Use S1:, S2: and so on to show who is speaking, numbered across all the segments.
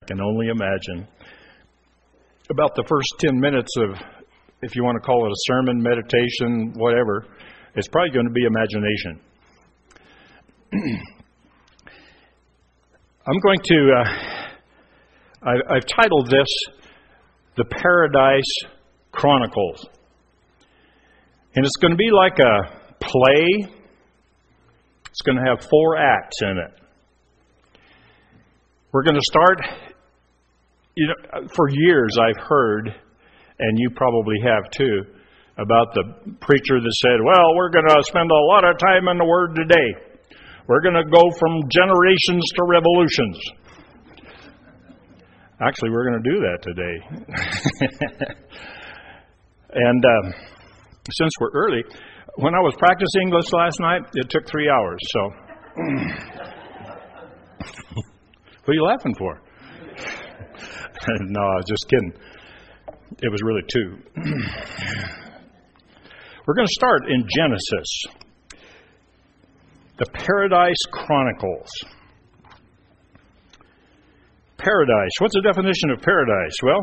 S1: can only imagine. About the first 10 minutes of, if you want to call it a sermon, meditation, whatever, it's probably going to be imagination. I'm going to, I've titled this, The Paradise Chronicles. And it's going to be like a play. It's going to have 4 acts in it. We're going to start, for years I've heard, and you probably have too, about the preacher that said, well, we're going to spend a lot of time in the Word today. We're going to go from generations to revolutions. Actually, we're going to do that today. And since we're early, when I was practicing English last night, it took 3 hours. So, what are you laughing for? No, I was just kidding. It was really 2. We're going to start in Genesis, the Paradise Chronicles. Paradise. What's the definition of paradise? Well,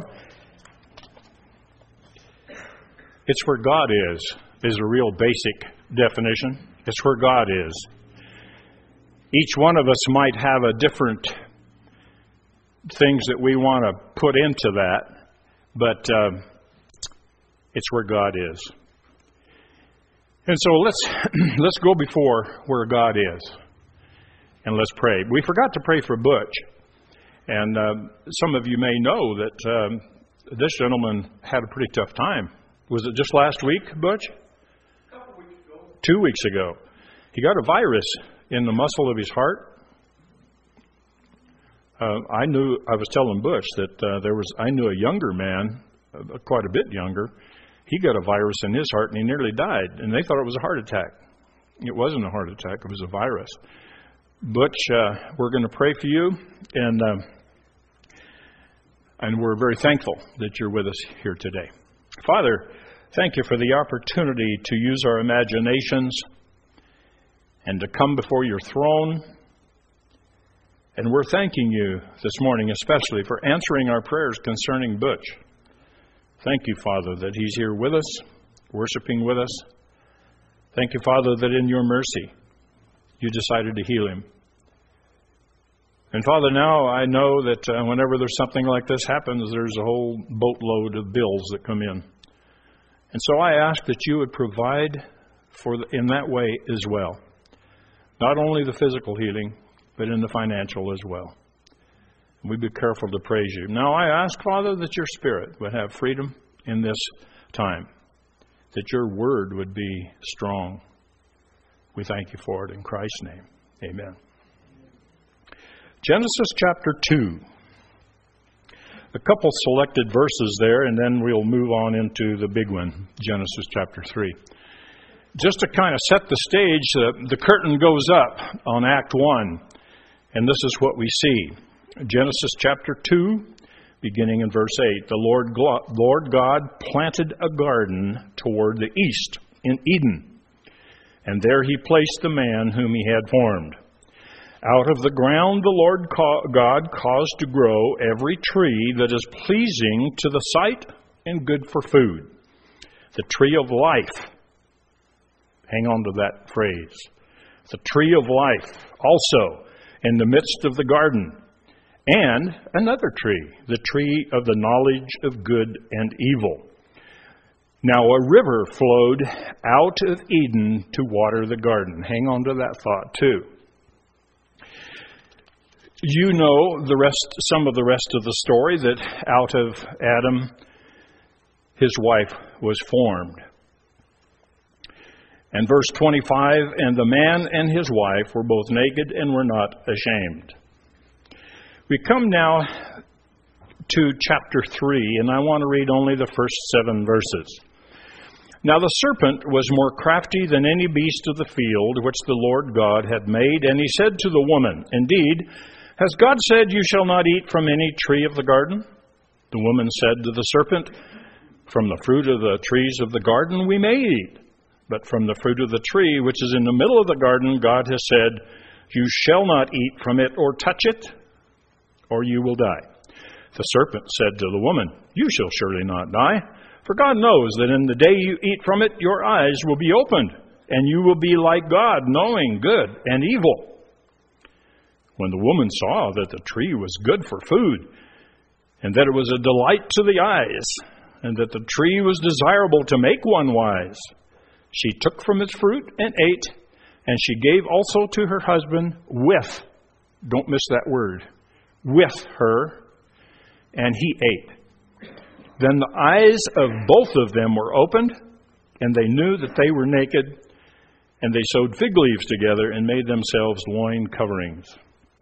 S1: it's where God is a real basic definition. It's where God is. Each one of us might have a different things that we want to put into that, but it's where God is. And so let's go before where God is, and let's pray. We forgot to pray for Butch, and some of you may know that this gentleman had a pretty tough time. Was it just last week, Butch?
S2: A couple weeks ago.
S1: 2 weeks ago. He got a virus in the muscle of his heart. I was telling Butch that I knew a younger man, quite a bit younger. He got a virus in his heart and he nearly died. And they thought it was a heart attack. It wasn't a heart attack. It was a virus. Butch, we're going to pray for you. And we're very thankful that you're with us here today. Father, thank you for the opportunity to use our imaginations and to come before your throne. And we're thanking you this morning especially for answering our prayers concerning Butch. Thank you, Father, that he's here with us, worshiping with us. Thank you, Father, that in your mercy you decided to heal him. And Father, now I know that whenever there's something like this happens, there's a whole boatload of bills that come in. And so I ask that you would provide in that way as well. Not only the physical healing, but in the financial as well. We be careful to praise you. Now I ask, Father, that your Spirit would have freedom in this time, that your word would be strong. We thank you for it in Christ's name. Amen. Genesis chapter 2. A couple selected verses there, and then we'll move on into the big one, Genesis chapter 3. Just to kind of set the stage, the curtain goes up on Act 1, and this is what we see. Genesis chapter 2, beginning in verse 8. The Lord God planted a garden toward the east in Eden, and there he placed the man whom he had formed. Out of the ground the Lord God caused to grow every tree that is pleasing to the sight and good for food. The tree of life. Hang on to that phrase. The tree of life also in the midst of the garden. And another tree, the tree of the knowledge of good and evil. Now a river flowed out of Eden to water the garden. Hang on to that thought too. You know some of the rest of the story, that out of Adam, his wife was formed. And verse 25, and the man and his wife were both naked and were not ashamed. We come now to chapter 3, and I want to read only the first 7 verses. Now the serpent was more crafty than any beast of the field which the Lord God had made, and he said to the woman, Indeed, has God said, You shall not eat from any tree of the garden? The woman said to the serpent, From the fruit of the trees of the garden we may eat, but from the fruit of the tree which is in the middle of the garden, God has said, You shall not eat from it or touch it, or you will die. The serpent said to the woman, "You shall surely not die, for God knows that in the day you eat from it, your eyes will be opened, and you will be like God, knowing good and evil." When the woman saw that the tree was good for food, and that it was a delight to the eyes, and that the tree was desirable to make one wise, she took from its fruit and ate, and she gave also to her husband with, don't miss that word, with her, and he ate. Then the eyes of both of them were opened, and they knew that they were naked, and they sewed fig leaves together and made themselves loin coverings.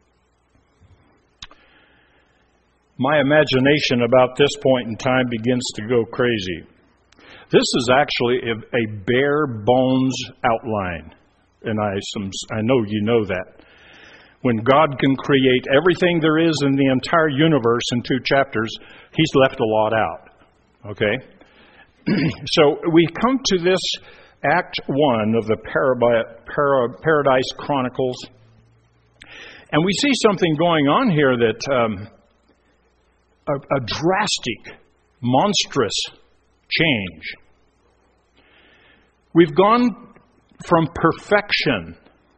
S1: My imagination about this point in time begins to go crazy. This is actually a bare bones outline, and I know you know that. When God can create everything there is in the entire universe in 2 chapters, He's left a lot out. Okay? So we come to this Act 1 of the Paradise Chronicles, and we see something going on here that a drastic, monstrous change. We've gone from perfection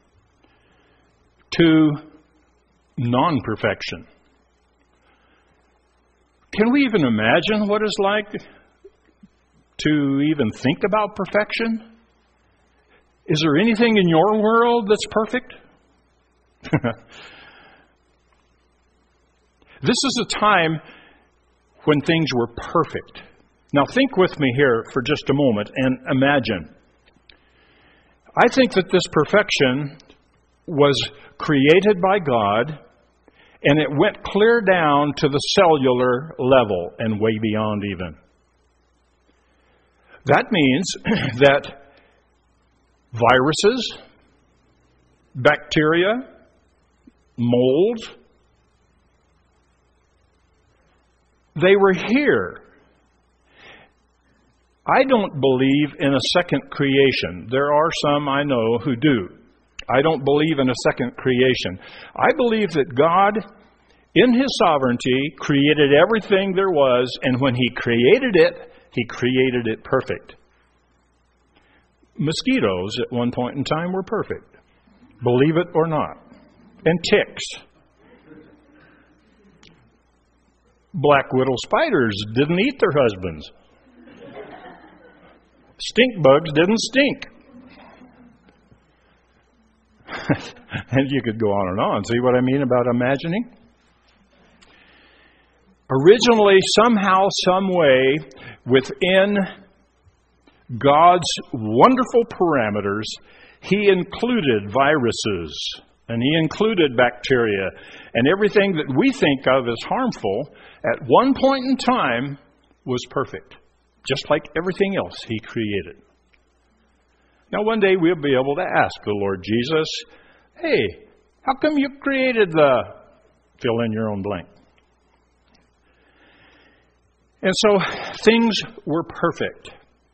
S1: to non-perfection. Can we even imagine what it's like to even think about perfection? Is there anything in your world that's perfect? This is a time when things were perfect. Now think with me here for just a moment and imagine. I think that this perfection was created by God, and it went clear down to the cellular level and way beyond even. That means that viruses, bacteria, mold, they were here. I don't believe in a second creation. There are some I know who do. I don't believe in a second creation. I believe that God, in His sovereignty, created everything there was, and when He created it perfect. Mosquitoes at one point in time were perfect. Believe it or not. And ticks. Black widow spiders didn't eat their husbands. Stink bugs didn't stink. And you could go on and on. See what I mean about imagining? Originally, somehow, some way, within God's wonderful parameters, He included viruses, and He included bacteria, and everything that we think of as harmful, at one point in time, was perfect. Just like everything else He created. Now, one day we'll be able to ask the Lord Jesus, "Hey, how come you created the..." Fill in your own blank. And so, things were perfect.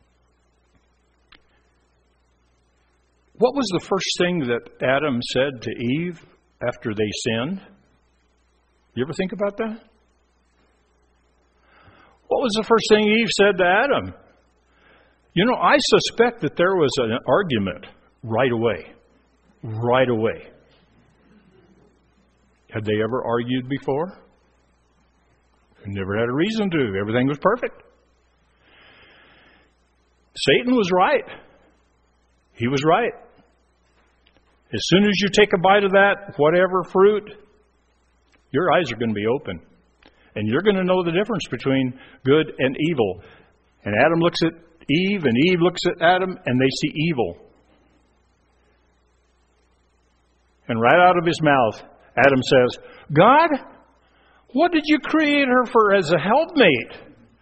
S1: What was the first thing that Adam said to Eve after they sinned? You ever think about that? What was the first thing Eve said to Adam? You know, I suspect that there was an argument right away. Right away. Had they ever argued before? They never had a reason to. Everything was perfect. Satan was right. He was right. As soon as you take a bite of that, whatever fruit, your eyes are going to be open. And you're going to know the difference between good and evil. And Adam looks at Eve, and Eve looks at Adam, and they see evil. And right out of his mouth, Adam says, "God, what did you create her for as a helpmate?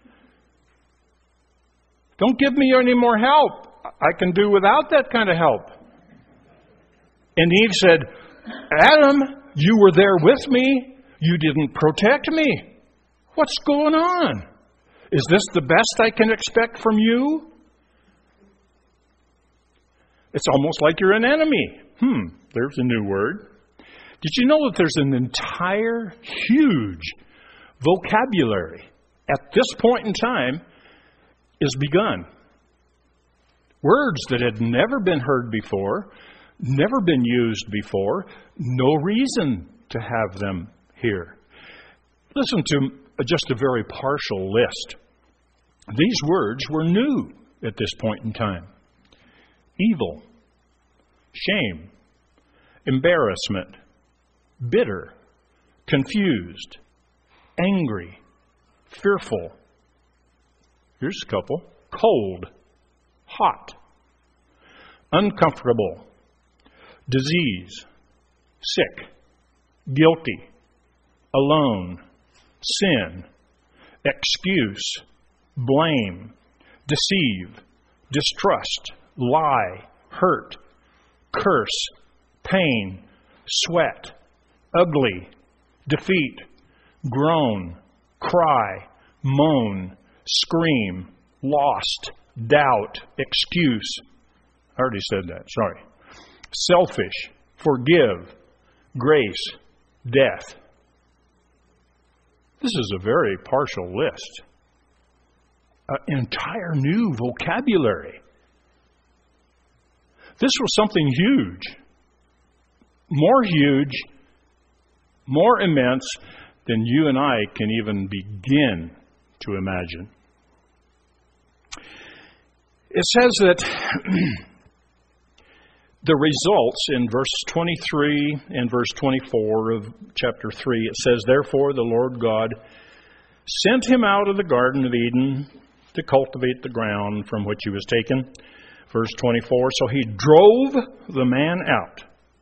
S1: Don't give me any more help. I can do without that kind of help." And Eve said, "Adam, you were there with me. You didn't protect me. What's going on? Is this the best I can expect from you? It's almost like you're an enemy." There's a new word. Did you know that there's an entire huge vocabulary at this point in time is begun. Words that had never been heard before, never been used before, no reason to have them here. Listen to just a very partial list. These words were new at this point in time. Evil, shame, embarrassment, bitter, confused, angry, fearful. Here's a couple. Cold, hot, uncomfortable, disease, sick, guilty, alone, sin, excuse, blame, deceive, distrust, lie, hurt, curse, pain, sweat, ugly, defeat, groan, cry, moan, scream, lost, doubt, excuse. I already said that, sorry. Selfish, forgive, grace, death. This is a very partial list. An entire new vocabulary. This was something huge, more immense than you and I can even begin to imagine. It says that the results in verse 23 and verse 24 of chapter 3, it says, "Therefore the Lord God sent him out of the Garden of Eden to cultivate the ground from which he was taken." Verse 24, "So he drove the man out."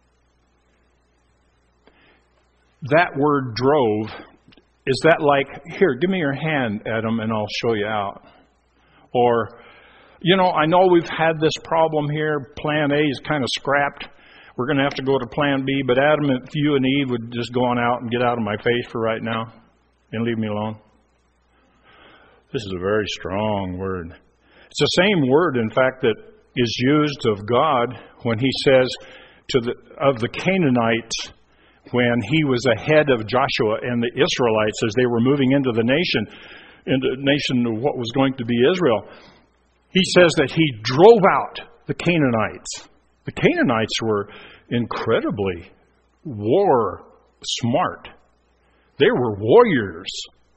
S1: That word drove, is that like, "Here, give me your hand, Adam, and I'll show you out"? Or, I know we've had this problem here. Plan A is kind of scrapped. We're going to have to go to Plan B. But Adam, if you and Eve would just go on out and get out of my face for right now and leave me alone. This is a very strong word. It's the same word, in fact, that is used of God when he says of the Canaanites when he was ahead of Joshua and the Israelites as they were moving into the nation of what was going to be Israel. He says that he drove out the Canaanites. The Canaanites were incredibly war smart. They were warriors.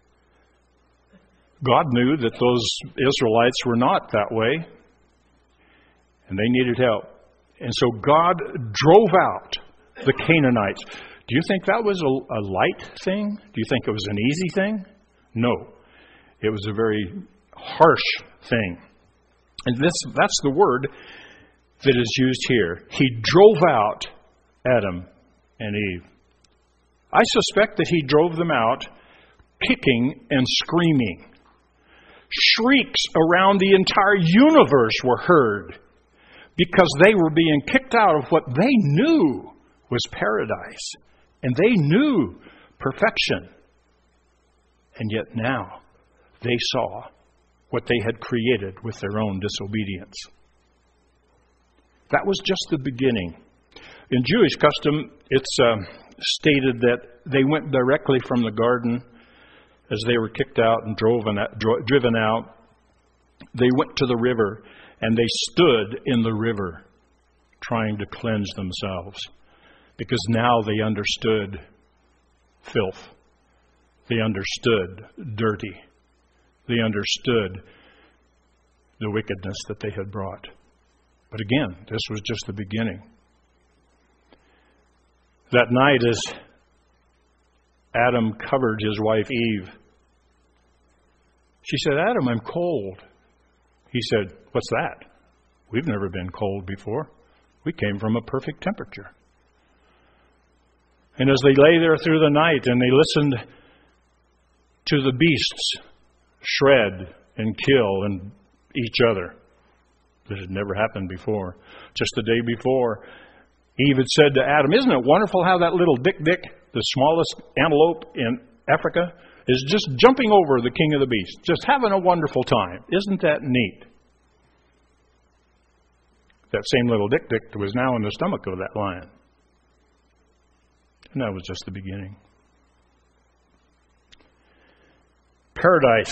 S1: God knew that those Israelites were not that way, and they needed help. And so God drove out the Canaanites. Do you think that was a light thing? Do you think it was an easy thing? No. It was a very harsh thing. And that's the word that is used here. He drove out Adam and Eve. I suspect that he drove them out kicking and screaming. Shrieks around the entire universe were heard because they were being kicked out of what they knew was paradise. And they knew perfection. And yet now they saw what they had created with their own disobedience. That was just the beginning. In Jewish custom, it's stated that they went directly from the garden as they were kicked out and driven out. They went to the river and they stood in the river trying to cleanse themselves because now they understood filth. They understood dirty. They understood the wickedness that they had brought. But again, this was just the beginning. That night, as Adam covered his wife Eve, she said, "Adam, I'm cold." He said, "What's that? We've never been cold before. We came from a perfect temperature." And as they lay there through the night and they listened to the beasts shred and kill and each other, this had never happened before. Just the day before, Eve had said to Adam, "Isn't it wonderful how that little Dick, the smallest antelope in Africa, is just jumping over the king of the beasts, just having a wonderful time. Isn't that neat?" That same little Dick was now in the stomach of that lion. And that was just the beginning. Paradise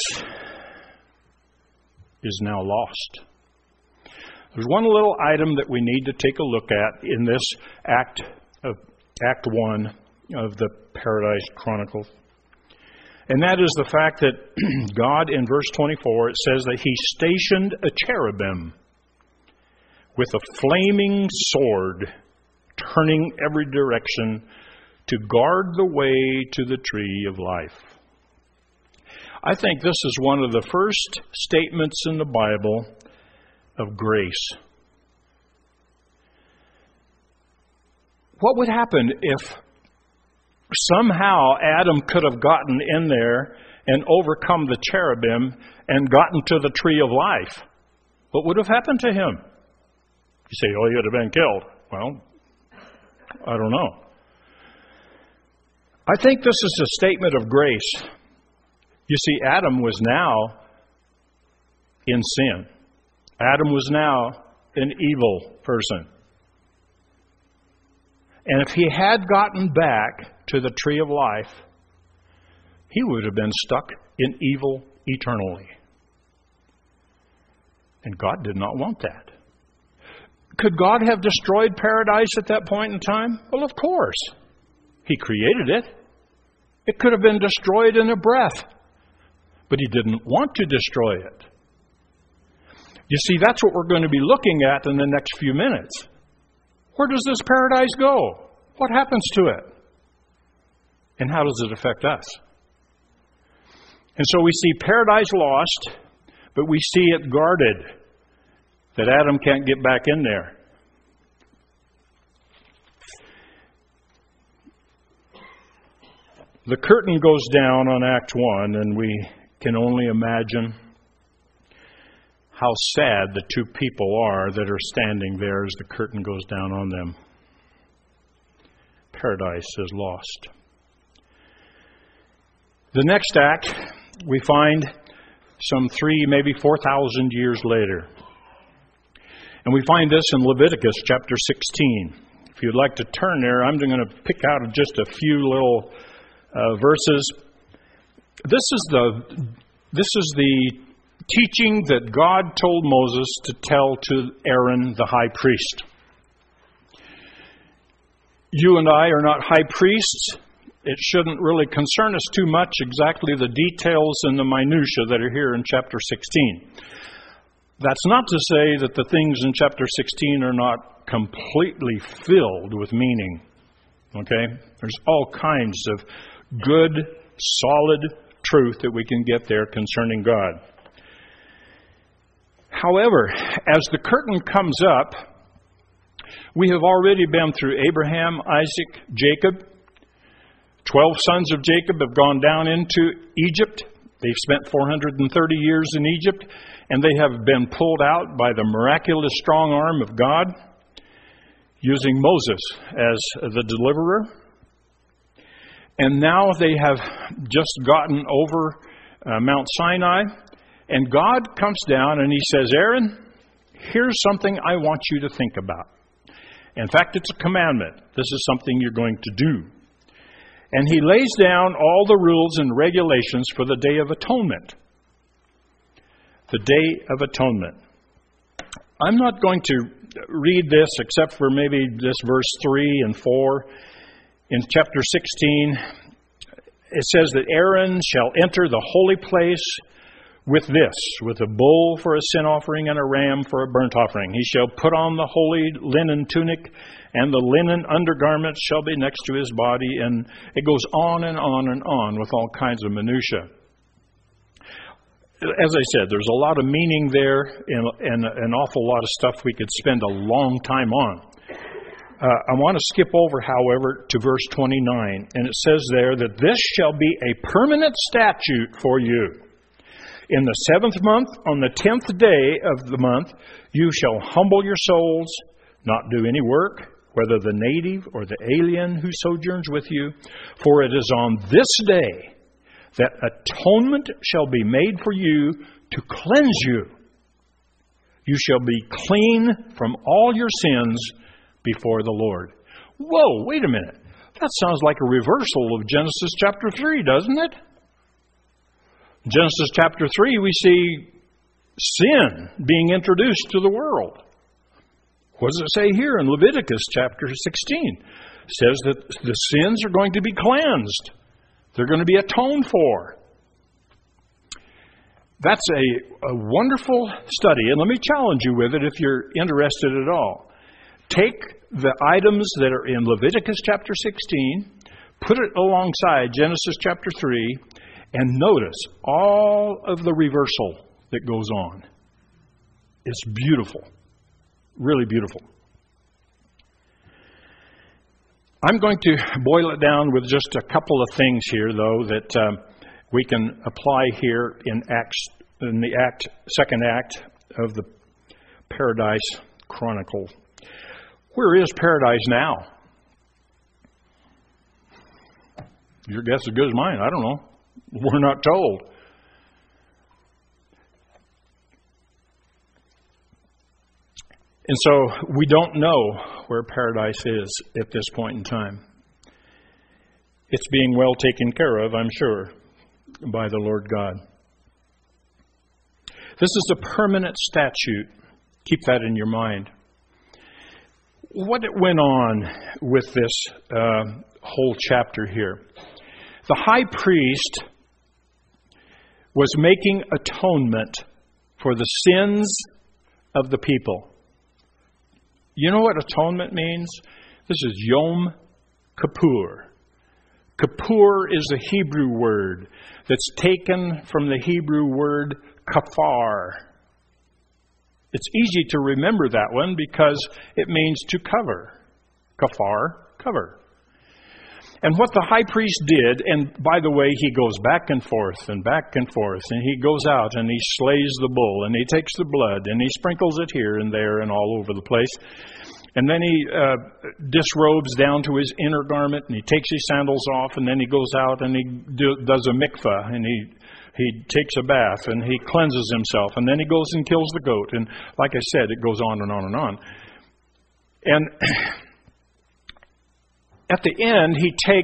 S1: is now lost. There's one little item that we need to take a look at in this Act 1 of the Paradise Chronicles. And that is the fact that God, in verse 24, it says that He stationed a cherubim with a flaming sword, turning every direction to guard the way to the tree of life. I think this is one of the first statements in the Bible of grace. What would happen if somehow Adam could have gotten in there and overcome the cherubim and gotten to the tree of life? What would have happened to him? You say, oh, he would have been killed. Well, I don't know. I think this is a statement of grace. You see, Adam was now in sin. Adam was now an evil person. And if he had gotten back to the tree of life, he would have been stuck in evil eternally. And God did not want that. Could God have destroyed paradise at that point in time? Well, of course. He created it. It could have been destroyed in a breath. But He didn't want to destroy it. You see, that's what we're going to be looking at in the next few minutes. Where does this paradise go? What happens to it? And how does it affect us? And so we see paradise lost, but we see it guarded, that Adam can't get back in there. The curtain goes down on Act 1, and we can only imagine how sad the two people are that are standing there as the curtain goes down on them. Paradise is lost. The next act we find some 3,000, maybe 4,000 years later. And we find this in Leviticus chapter 16. If you'd like to turn there, I'm going to pick out just a few little verses. This is the teaching that God told Moses to tell to Aaron, the high priest. You and I are not high priests. It shouldn't really concern us too much exactly the details and the minutiae that are here in chapter 16. That's not to say that the things in chapter 16 are not completely filled with meaning. Okay? There's all kinds of good, solid truth that we can get there concerning God. However, as the curtain comes up, we have already been through Abraham, Isaac, Jacob. 12 sons of Jacob have gone down into Egypt. They've spent 430 years in Egypt, and they have been pulled out by the miraculous strong arm of God, using Moses as the deliverer. And now they have just gotten over Mount Sinai, and God comes down and He says, Aaron, here's something I want you to think about. In fact, it's a commandment. This is something you're going to do. And He lays down all the rules and regulations for the Day of Atonement. The Day of Atonement. I'm not going to read this except for maybe this verse 3 and 4. In chapter 16, it says that Aaron shall enter the holy place with a bull for a sin offering and a ram for a burnt offering. He shall put on the holy linen tunic, and the linen undergarments shall be next to his body. And it goes on and on and on with all kinds of minutiae. As I said, there's a lot of meaning there and an awful lot of stuff we could spend a long time on. I want to skip over, however, to verse 29. And it says there that this shall be a permanent statute for you. In the 7th month, on the 10th day of the month, you shall humble your souls, not do any work, whether the native or the alien who sojourns with you. For it is on this day that atonement shall be made for you to cleanse you. You shall be clean from all your sins before the Lord. Whoa, wait a minute. That sounds like a reversal of Genesis chapter 3, doesn't it? Genesis chapter 3, we see sin being introduced to the world. What does it say here in Leviticus chapter 16? It says that the sins are going to be cleansed. They're going to be atoned for. That's a wonderful study, and let me challenge you with it if you're interested at all. Take the items that are in Leviticus chapter 16, put it alongside Genesis chapter 3, and notice all of the reversal that goes on. It's beautiful. Really beautiful. I'm going to boil it down with just a couple of things here, though, that we can apply here in the second act of the Paradise Chronicle. Where is paradise now? Your guess is as good as mine. I don't know. We're not told. And so we don't know where paradise is at this point in time. It's being well taken care of, I'm sure, by the Lord God. This is a permanent statute. Keep that in your mind. What went on with this whole chapter here? The high priest was making atonement for the sins of the people. You know what atonement means? This is Yom Kippur. Kippur is a Hebrew word that's taken from the Hebrew word kafar. It's easy to remember that one because it means to cover. Kafar, cover. And what the high priest did, and by the way, he goes back and forth, and he goes out and he slays the bull, and he takes the blood, and he sprinkles it here and there and all over the place. And then he disrobes down to his inner garment, and he takes his sandals off, and then he goes out and he does a mikvah, and he takes a bath, and he cleanses himself, and then he goes and kills the goat. And like I said, it goes on and on and on. And at the end,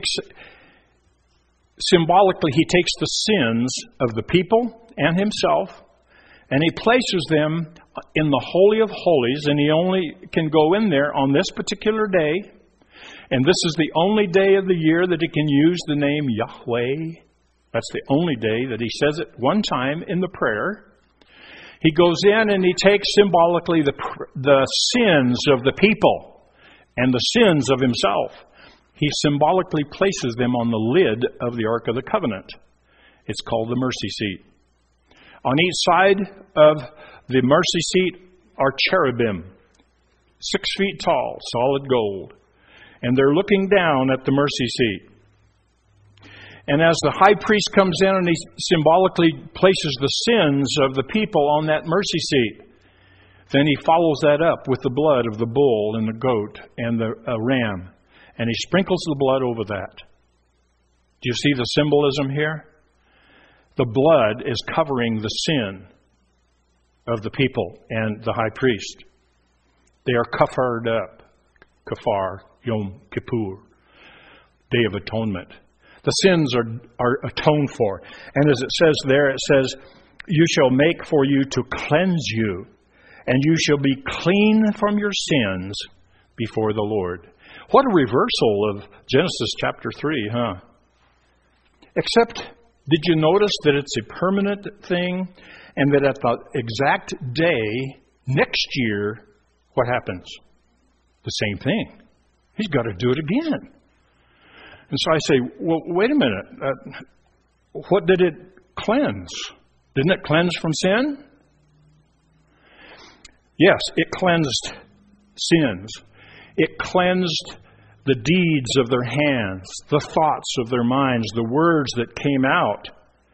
S1: symbolically, he takes the sins of the people and himself, and he places them in the Holy of Holies, and he only can go in there on this particular day. And this is the only day of the year that he can use the name Yahweh. That's the only day that he says it one time in the prayer. He goes in and he takes symbolically the sins of the people and the sins of himself. He symbolically places them on the lid of the Ark of the Covenant. It's called the mercy seat. On each side of the mercy seat are cherubim, 6 feet tall, solid gold. And they're looking down at the mercy seat. And as the high priest comes in and he symbolically places the sins of the people on that mercy seat, then he follows that up with the blood of the bull and the goat and the ram. And he sprinkles the blood over that. Do you see the symbolism here? The blood is covering the sin of the people and the high priest. They are kafared up. Kafar, Yom Kippur, Day of Atonement. The sins are atoned for. And as it says there, it says, "You shall make for you to cleanse you, and you shall be clean from your sins before the Lord." What a reversal of Genesis chapter 3, huh? Except, did you notice that it's a permanent thing, and that at the exact day, next year, what happens? The same thing. He's got to do it again. And so I say, well, wait a minute. What did it cleanse? Didn't it cleanse from sin? Yes, it cleansed sins. It cleansed the deeds of their hands, the thoughts of their minds, the words that came out.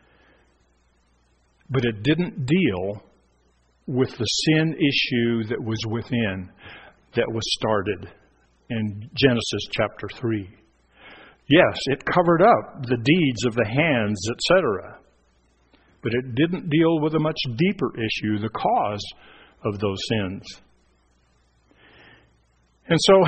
S1: But it didn't deal with the sin issue that was within, that was started in Genesis chapter 3. Yes, it covered up the deeds of the hands, etc. But it didn't deal with a much deeper issue, the cause of those sins. And so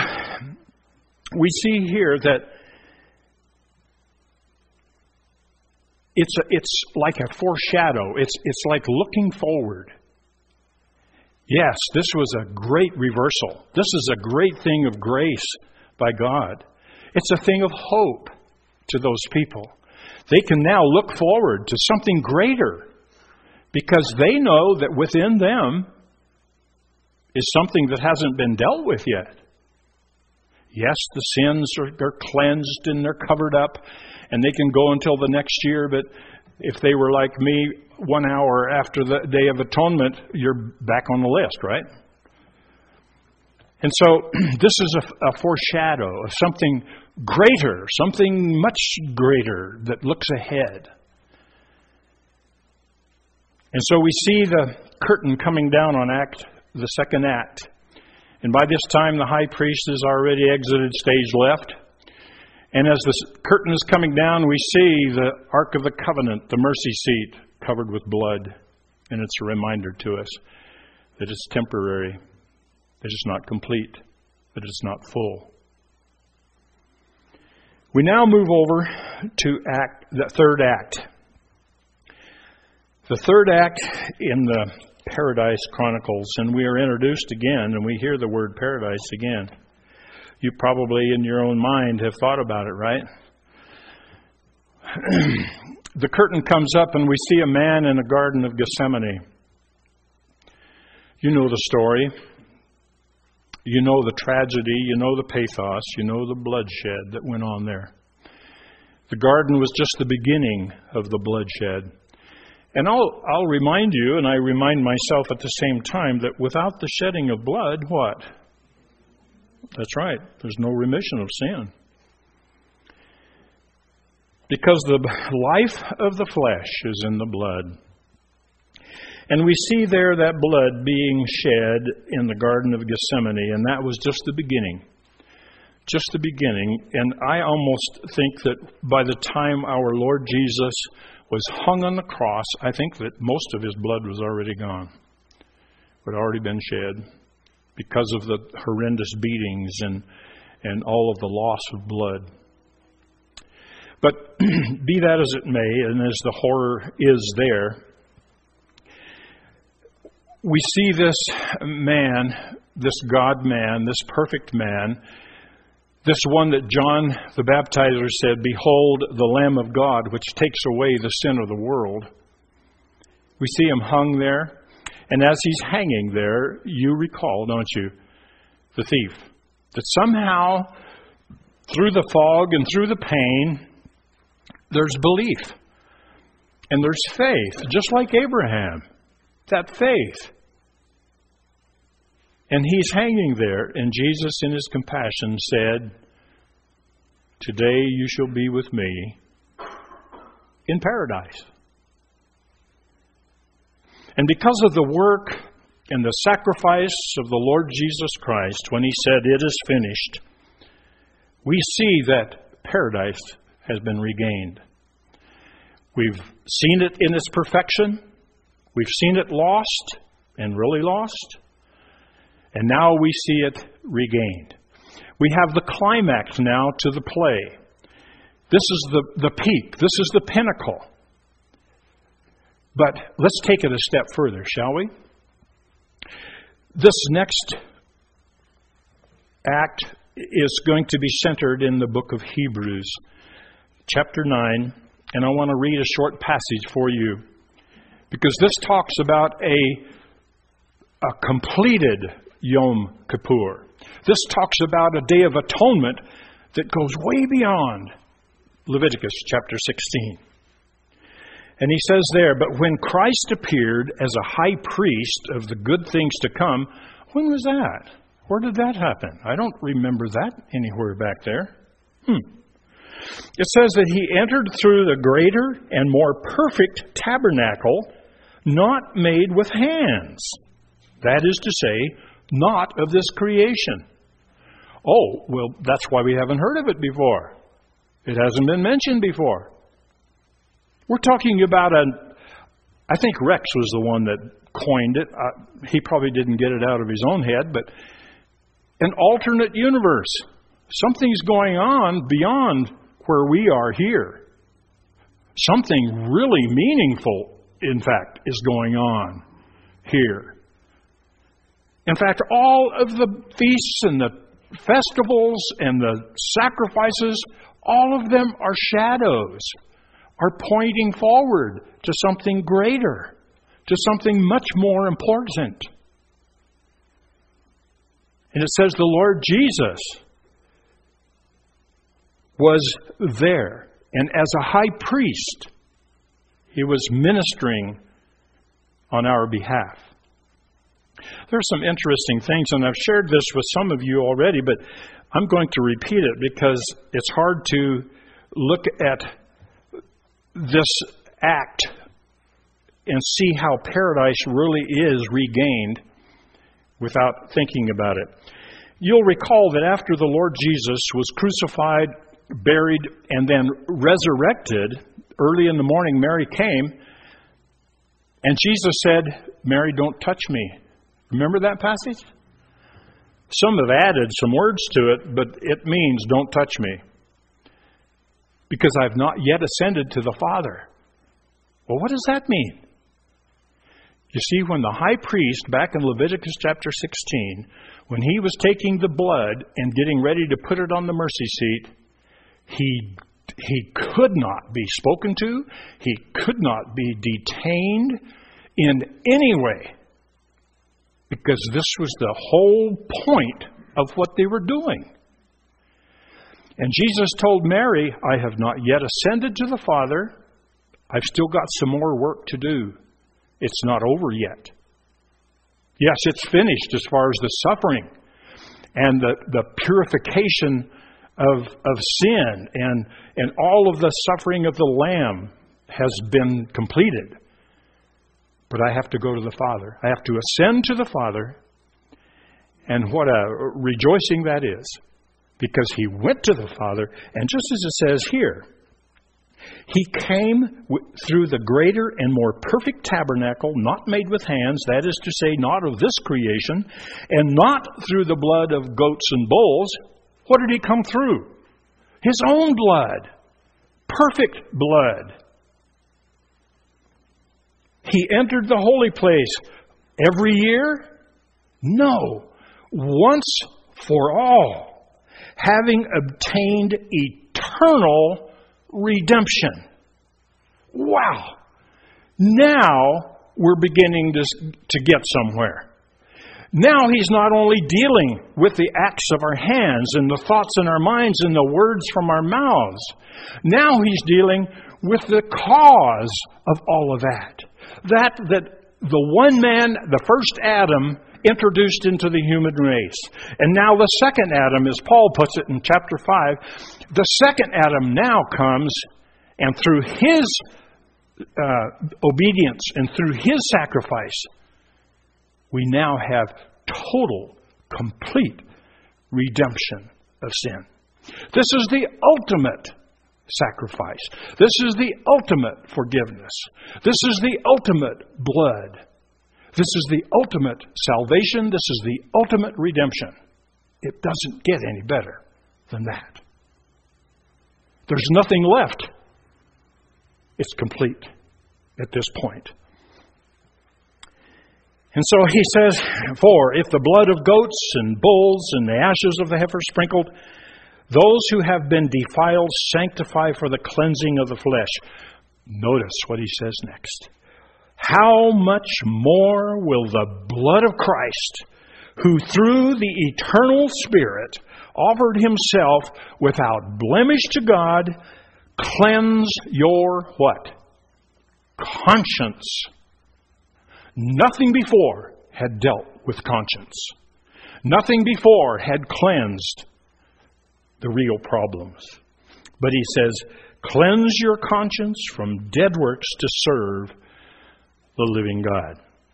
S1: we see here that it's like a foreshadow. It's like looking forward. Yes, this was a great reversal. This is a great thing of grace by God. It's a thing of hope to those people. They can now look forward to something greater because they know that within them is something that hasn't been dealt with yet. Yes, the sins are cleansed and they're covered up and they can go until the next year, but if they were like me 1 hour after the Day of Atonement, you're back on the list, right? And so this is a foreshadow of something greater, something much greater that looks ahead. And so we see the curtain coming down on the second act. And by this time, the high priest has already exited stage left. And as the curtain is coming down, we see the Ark of the Covenant, the mercy seat, covered with blood. And it's a reminder to us that it's temporary, that it's not complete, that it's not full. We now move over to the third act. The third act in the Paradise Chronicles, and we are introduced again, and we hear the word paradise again. You probably in your own mind have thought about it, right? The curtain comes up and we see a man in the Garden of Gethsemane. You know the story. You know the tragedy. You know the pathos. You know the bloodshed that went on there. The garden was just the beginning of the bloodshed. And I'll remind you, and I remind myself at the same time, that without the shedding of blood, what? That's right. There's no remission of sin. Because the life of the flesh is in the blood. And we see there that blood being shed in the Garden of Gethsemane, and that was just the beginning. Just the beginning. And I almost think that by the time our Lord Jesus was hung on the cross, I think that most of his blood was already gone. It had already been shed because of the horrendous beatings and all of the loss of blood. But be that as it may, and as the horror is there, we see this man, this God-man, this perfect man, this one that John the Baptizer said, "Behold the Lamb of God, which takes away the sin of the world." We see him hung there. And as he's hanging there, you recall, don't you, the thief. That somehow, through the fog and through the pain, there's belief. And there's faith, just like Abraham. That faith. And he's hanging there, and Jesus in his compassion said, "Today you shall be with me in paradise." And because of the work and the sacrifice of the Lord Jesus Christ, when he said, "It is finished," we see that paradise has been regained. We've seen it in its perfection. We've seen it lost and really lost. And now we see it regained. We have the climax now to the play. This is the peak. This is the pinnacle. But let's take it a step further, shall we? This next act is going to be centered in the book of Hebrews, chapter 9. And I want to read a short passage for you, because this talks about a completed Yom Kippur. This talks about a Day of Atonement that goes way beyond Leviticus chapter 16. And he says there, "But when Christ appeared as a high priest of the good things to come," when was that? Where did that happen? I don't remember that anywhere back there. It says that he entered through the greater and more perfect tabernacle, not made with hands. That is to say, not of this creation. Oh, well, that's why we haven't heard of it before. It hasn't been mentioned before. We're talking about I think Rex was the one that coined it. He probably didn't get it out of his own head, but an alternate universe. Something's going on beyond where we are here. Something really meaningful, in fact, is going on here. In fact, all of the feasts and the festivals and the sacrifices, all of them are shadows, are pointing forward to something greater, to something much more important. And it says the Lord Jesus was there, and as a high priest, he was ministering on our behalf. There are some interesting things, and I've shared this with some of you already, but I'm going to repeat it because it's hard to look at this act and see how paradise really is regained without thinking about it. You'll recall that after the Lord Jesus was crucified, buried, and then resurrected, early in the morning Mary came, and Jesus said, "Mary, don't touch me." Remember that passage? Some have added some words to it, but it means don't touch me, because I've not yet ascended to the Father. Well, what does that mean? You see, when the high priest, back in Leviticus chapter 16, when he was taking the blood and getting ready to put it on the mercy seat, he could not be spoken to, he could not be detained in any way, because this was the whole point of what they were doing. And Jesus told Mary, "I have not yet ascended to the Father. I've still got some more work to do. It's not over yet." Yes, it's finished as far as the suffering and the purification of sin and all of the suffering of the Lamb has been completed. But I have to go to the Father. I have to ascend to the Father. And what a rejoicing that is, because he went to the Father, and just as it says here, he came through the greater and more perfect tabernacle, not made with hands, that is to say, not of this creation, and not through the blood of goats and bulls. What did he come through? His own blood. Perfect blood. He entered the holy place every year? No. Once for all, having obtained eternal redemption. Wow. Now we're beginning to get somewhere. Now he's not only dealing with the acts of our hands and the thoughts in our minds and the words from our mouths. Now he's dealing with the cause of all of that. That the one man, the first Adam, introduced into the human race. And now the second Adam, as Paul puts it in chapter 5, the second Adam now comes, and through his obedience and through his sacrifice, we now have total, complete redemption of sin. This is the ultimate sacrifice. This is the ultimate forgiveness. This is the ultimate blood. This is the ultimate salvation. This is the ultimate redemption. It doesn't get any better than that. There's nothing left. It's complete at this point. And so he says, "For if the blood of goats and bulls and the ashes of the heifer sprinkled, those who have been defiled sanctify for the cleansing of the flesh." Notice what he says next. "How much more will the blood of Christ, who through the eternal Spirit offered himself without blemish to God, cleanse your" what? "Conscience." Nothing before had dealt with conscience. Nothing before had cleansed the real problems. But he says, "Cleanse your conscience from dead works to serve the living God."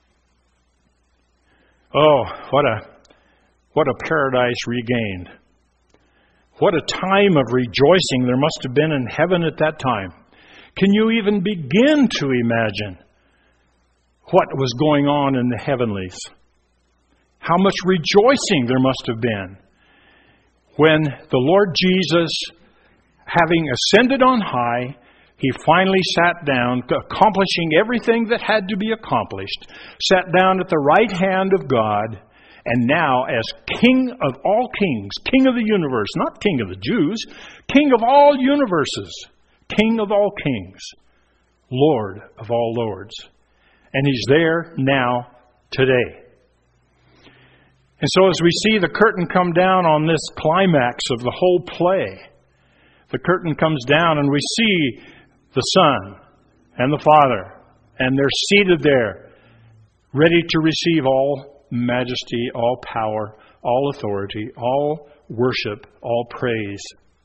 S1: Oh, what a paradise regained. What a time of rejoicing there must have been in heaven at that time. Can you even begin to imagine what was going on in the heavenlies? How much rejoicing there must have been when the Lord Jesus, having ascended on high, He finally sat down, accomplishing everything that had to be accomplished, sat down at the right hand of God, and now as King of all kings, King of the universe, not King of the Jews, King of all universes, King of all kings, Lord of all lords. And He's there now, today. And so as we see the curtain come down on this climax of the whole play, the curtain comes down and we see the Son and the Father, and they're seated there, ready to receive all majesty, all power, all authority, all worship, all praise.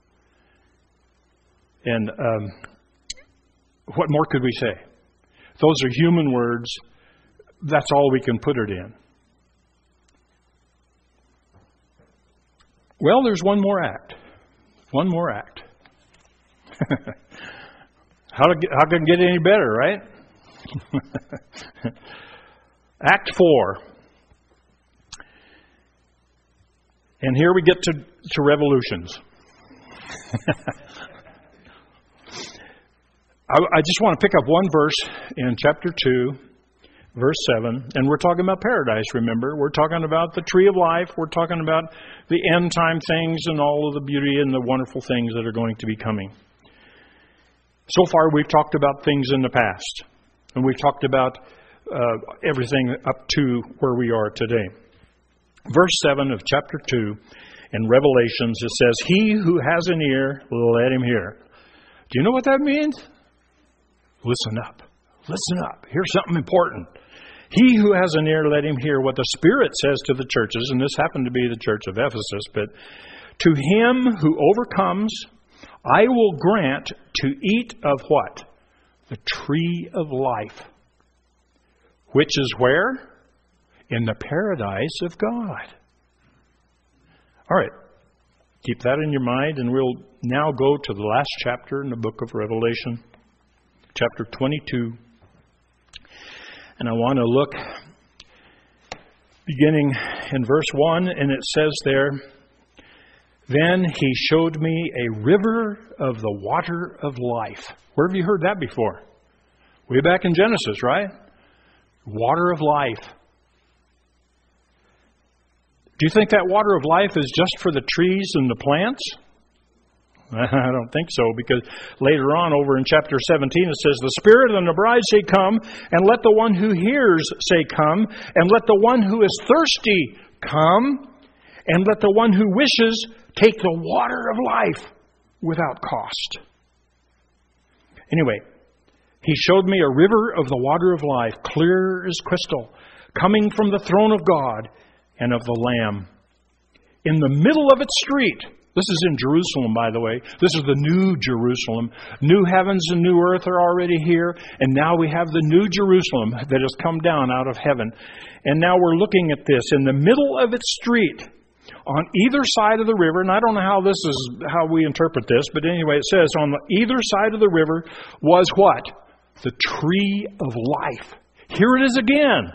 S1: And what more could we say? Those are human words. That's all we can put it in. Well, there's one more act. One more act. How can it get any better, right? Act 4. And here we get to revolutions. I just want to pick up one verse in chapter 2, verse 7. And we're talking about paradise, remember? We're talking about the tree of life. We're talking about the end time things and all of the beauty and the wonderful things that are going to be coming. So far, we've talked about things in the past. And we've talked about everything up to where we are today. Verse 7 of chapter 2 in Revelations, it says, "He who has an ear, let him hear." Do you know what that means? Listen up. Listen up. Here's something important. He who has an ear, let him hear what the Spirit says to the churches. And this happened to be the church of Ephesus. But to him who overcomes, I will grant to eat of what? The tree of life. Which is where? In the paradise of God. All right. Keep that in your mind, and we'll now go to the last chapter in the book of Revelation, chapter 22. And I want to look beginning in verse 1, and it says there, "Then he showed me a river of the water of life." Where have you heard that before? Way back in Genesis, right? Water of life. Do you think that water of life is just for the trees and the plants? I don't think so, because later on over in chapter 17 it says, "The Spirit and the bride say, come, and let the one who hears say, come, and let the one who is thirsty come, and let the one who wishes take the water of life without cost." Anyway, he showed me a river of the water of life, clear as crystal, coming from the throne of God and of the Lamb. In the middle of its street, this is in Jerusalem, by the way. This is the new Jerusalem. New heavens and new earth are already here. And now we have the new Jerusalem that has come down out of heaven. And now we're looking at this. In the middle of its street, on either side of the river, and I don't know how we interpret this, but anyway, it says on either side of the river was what? The tree of life. Here it is again.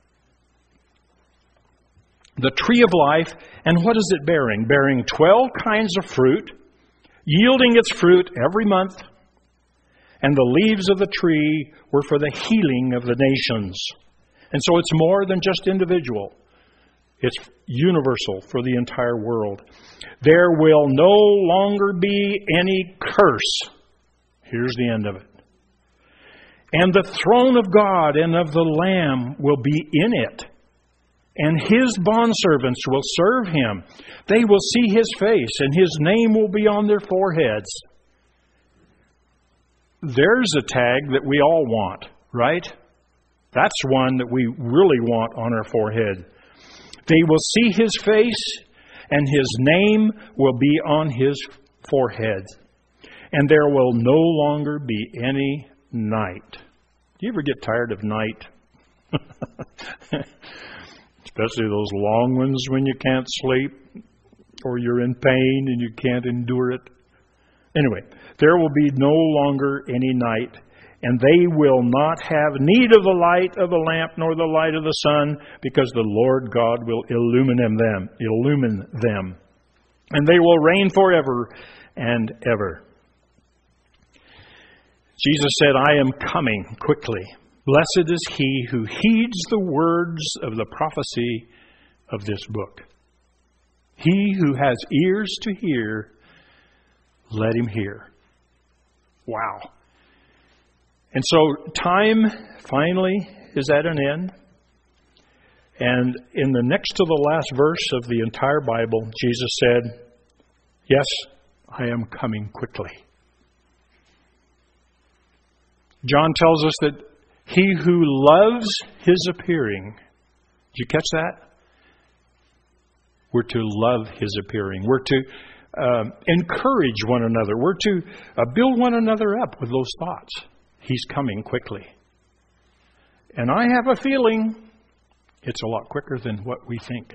S1: The tree of life, and what is it bearing? Bearing 12 kinds of fruit, yielding its fruit every month. And the leaves of the tree were for the healing of the nations. And so it's more than just individual. It's universal for the entire world. There will no longer be any curse. Here's the end of it. And the throne of God and of the Lamb will be in it. And His bondservants will serve Him. They will see His face, and His name will be on their foreheads. There's a tag that we all want, right? That's one that we really want on our forehead. They will see His face, and His name will be on His forehead. And there will no longer be any night. Do you ever get tired of night? Especially those long ones when you can't sleep or you're in pain and you can't endure it. Anyway, there will be no longer any night, and they will not have need of the light of a lamp nor the light of the sun, because the Lord God will illumine them. And they will reign forever and ever. Jesus said, I am coming quickly. Blessed is he who heeds the words of the prophecy of this book. He who has ears to hear, let him hear. Wow. And so time finally is at an end. And in the next to the last verse of the entire Bible, Jesus said, yes, I am coming quickly. John tells us that he who loves his appearing, did you catch that? We're to love his appearing. We're to encourage one another. We're to build one another up with those thoughts. He's coming quickly. And I have a feeling it's a lot quicker than what we think.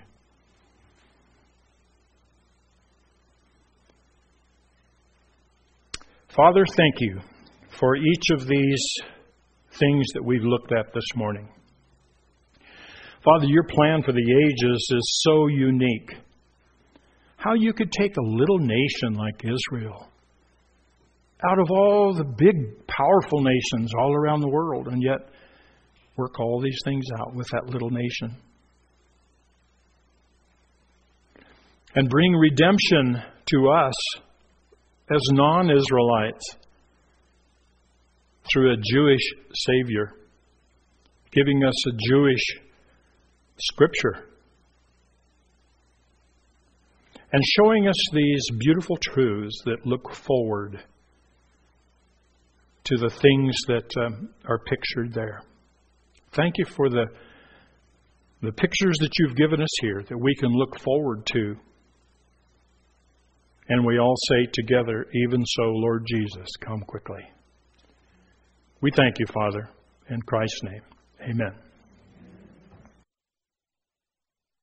S1: Father, thank you for each of these things that we've looked at this morning. Father, your plan for the ages is so unique. How you could take a little nation like Israel out of all the big, powerful nations all around the world and yet work all these things out with that little nation. And bring redemption to us as non-Israelites through a Jewish Savior, giving us a Jewish Scripture, and showing us these beautiful truths that look forward to the things that are pictured there. Thank you for the pictures that you've given us here that we can look forward to. And we all say together, even so, Lord Jesus, come quickly. We thank you, Father, in Christ's name. Amen.